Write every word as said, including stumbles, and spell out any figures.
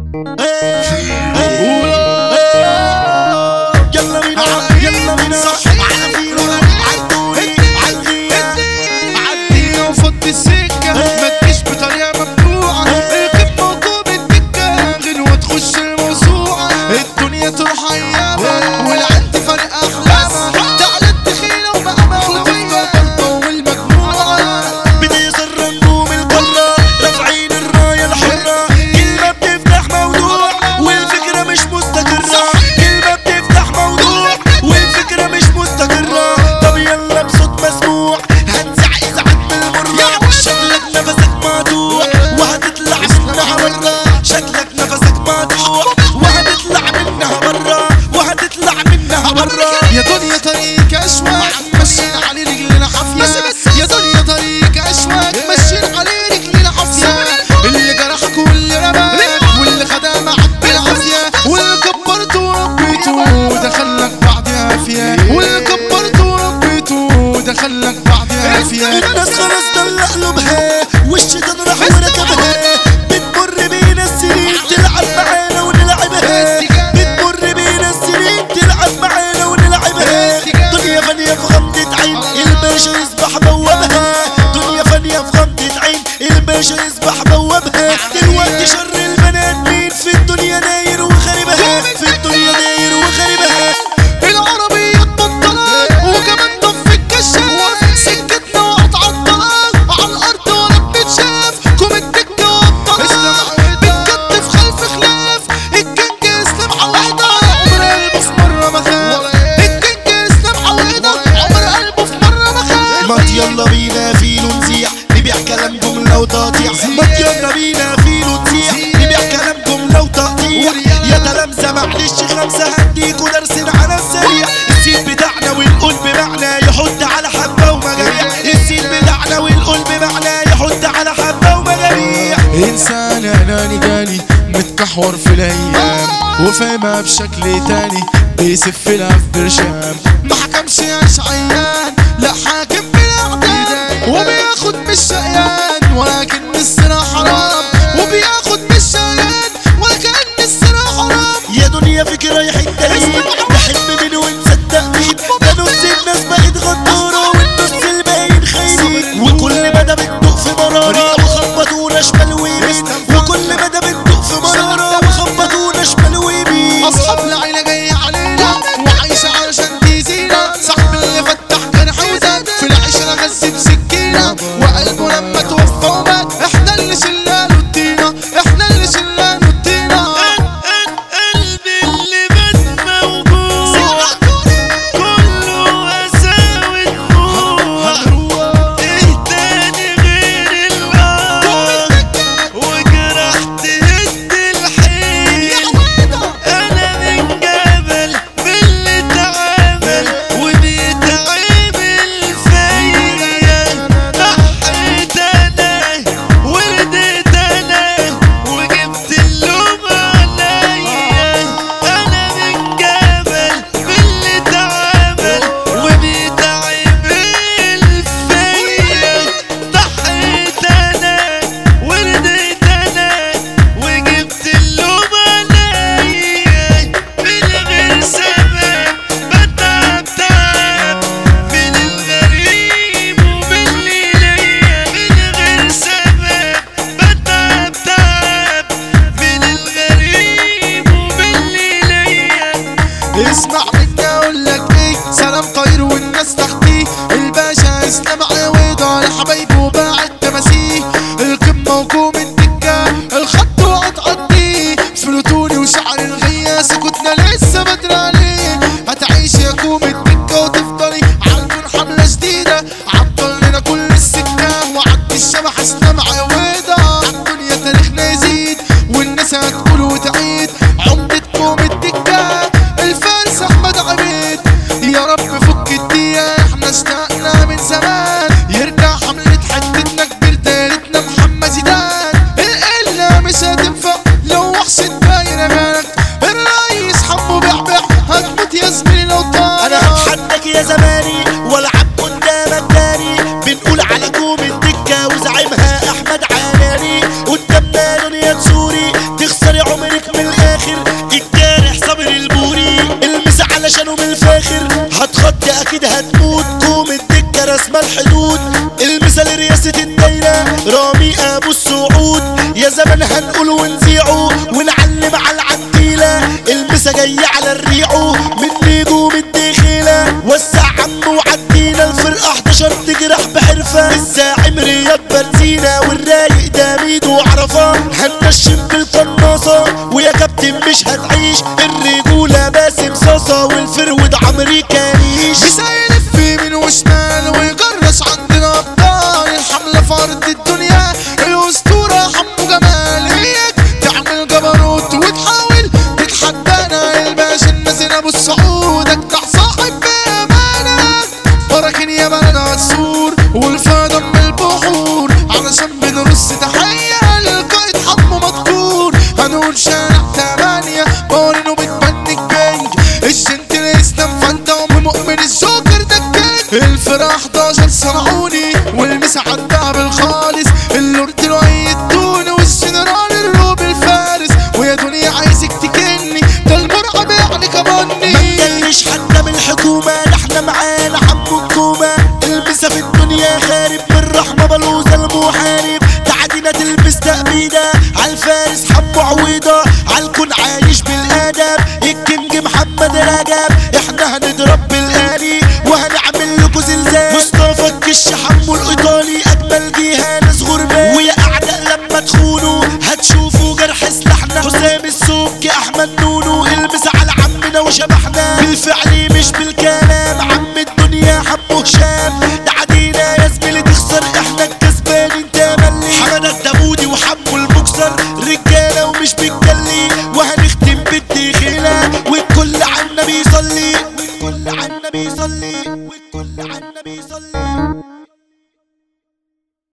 يلا بينا يلا بينا على فينا عدوني عالغية عدينا وفض السكة ما تجيش بطريقة ممنوعة القمة وقوم الدكة غنوة تخش الموسوعة الدنيا تروح أيامها والعند فرق أحلامها تعالى التخيلة وبقى مغلوية والمجموعة بتظهر نجوم القارة رافعين الراية الحرة كلمة بتفتح موضوع والفكرة مش مستقرة كلمة بتفتح موضوع والفكرة مش مستقرة طب يلا بصوت مسموع هنزع ازعاج بالمرة شكلك نفسك مقطوع وهتطلع منها برا شكلك نفسك مقطوع وهتطلع منها برا وهتطلع منها برا يا دنيا طريق أشواك ماشيين عليه رجلنا حافية يا دنيا طريق أشواك ماشيين عليه رجلنا حافية اللي جرحك واللي رماك واللي خدها معاك بالعافية واللي كبرته وربيته دخلك بعد عافية واللي كبرته وربيته دخلك بعد عافية الناس خلاص ضل قلوبها والشيطان راح وركبها بتمر بينا السنين تلعب معانا ونلعبها بتمر بينا السنين تلعب معانا ونلعبها دنيا فانية في غمضة عين الباشا يصبح بوابها دنيا فانية في غمضة عين الباشا يصبح بوابها دلوقتي شر البنات مين في الدنيا داير وخاربها في الدنيا داير وخاربها العربية اتبطلت وكمان طف الكشاف سكتنا وقطع الطلاق على الأرض ولا بتشاف كوم الدكة وابطلها بتكتف خلف خلاف الكينج اسلام عويضة عمر قلبه في مرة ما خاف الكينج اسلام عويضة عمر قلبه في مرة ما خاف ما يلا بينا فيلو نزيع نبيع كلام جملة وتقطيع ما يلا بينا فيلو نزيع نبيع كلام جملة وتقطيع يا تلامذة معلش خمسة هديكوا درس على السريع السين بتاعنا والقول بمعنى يحط على حبة ومجاريع السين بتاعنا والقول بمعنى يحط على حبة ومجاريع إنسان أناني جاني متكحور في الأيام وفاهمها بشكل تاني بيسف لها في برشام ما حكمش عيش عيان لا حاكم بالأعداد وبياخد مش شقيان ولكن السرا حرام وبياخد مش شقيان ولكن السرا حرام يا دنيا فكرة يا حتة نحب من ونصدق مين ده نص الناس بقت غدارة والنص الباقيين خاينين وكل مدى بتدق في مرارة وخبطونا شمال ويمين وكل مدى بتدق في مرارة وخبطونا شمال ويمين أصحاب العيلة جاية علينا وعايشة علشان تزينا صاحب اللي فتح كان حوزان في العيشة غز بسكينة وقلبه لما توفى ومات احنا اللي شلنا له الطينة احنا اللي شلنا له الطينة قلبي اللي بات موجوع كله قساوة دموع ايه تاني غير القمر وجرحت هد الحيل انا من جبل باللي اتعامل وبيتعامل فيا ضحيت انا ورديت انا وجبت اللوم عليا انا من جبل باللي اتعامل وبيتعامل فيا ضحيت انا ورديت انا وجبت اللوم عليا من غير سبب بتعب تعب من الغريب وباللي ليا من غير سبب بتعب تعب من الغريب وباللي ليا اسمع مني اقول لك ايه سلام طاير والناس تحتيه الباشا اسلام عويضة لحبايبه باعت تماسيه القمة وكوم الدكة الخط وهتقضيه فلوتوني وشعر الغية سكوتنا لسه بدري عليه هتعيش يا كوم الدكة وتفضلي عالكون حملة جديدة عطل لنا كل السكة وعدي الشبح اسلام عويضة عالدنيا تاريخنا يزيد والناس هتقول وتعيد عمدة كوم الدكة الفارس احمد عبيد يا رب فك الدقيقة احنا اشتقنا من زمان يرجع حملة حتتنا كبير دايرتنا محمد زيدان القلة مش هتنفع لو وحش الدايرة مالك الرئيس حمو بعبع هتموت يا زميلي لو طار انا هتحدك يا زماني والعب قدامك تاني بنقول على كوم الدكة وزعيمها احمد عاناني قدامنا دنيا تسوري تخسر عمري عليك من الاخر الجارح صابر البوري المسا علشانه من الفاخر هتخطي اكيد هتموت قوم الدكة رسمة الحدود المسا لرئاسة الدايرة رامي ابو السعود يا زمن هنقول ونذيعه ونعلم على العديلة المسا جاي على الريعو من نجوم الدخيلة وسع عم وعدينا الفرقة حداشر تجرح بحرفة الزاعم رياض برزينة والرايق ده ميدو عرفة هننشم بالقناصة ويا كابتن مش هتعيش الرجولة باسم صاصة والفرود عمريكانيش يسيلف يمين وشمال ويجرش عندنا ابطال الحملة في ارض الدنيا الاسطورة حمو جمال هيك تعمل جبروت وتحاول تتحدانا الباشا النازل ابو السعود اجدع صاحب بامانة براكين يا بلد عالسور والفا دم البحور علشان بنرص تحية للقائد حمو مذكور هنقول شارع تمانية بورينو بتبنك بيج الشنت الاسلام فانت ام مؤمن الجوكر دكاك الفرقة حداشر صنعوني والمسا عدها بالخالص اللورد لؤي الدوني والجنرال الروب الفارس ويا دنيا عايزك تكني ده المرعب يعني كماني ما نجلش حتى من الحكومة نحنا معانا حمو الكومة المسا في الدنيا خارب من رحمة بلوزة المحارب تعدينا تلبس تأبيدة عالفارس حمو عويضة عالكون عايش بالآداب الكينج محمد رجب احنا هنضرب بالآلي وهنعمل لكم زلزال مصطفى الكش حمو الإيطالي أجمل جهة ناس غربان ويا أعداء لما تخونوا هتشوفوا جرح سلاحنا حسام السوكي أحمد نونو المسا على عمنا وشبحنا بالفعل مش بالكلام عم الدنيا حمو هشام تعدينا يا زميلي تخسر احنا الكسبان انت ملي حمادة الداوودي وحمو المكسر رجالة ومش بتجلي وهنختم بالدخيلة والكل عنا بيصلي والكل عنا بيصلي والكل عنا بيصلي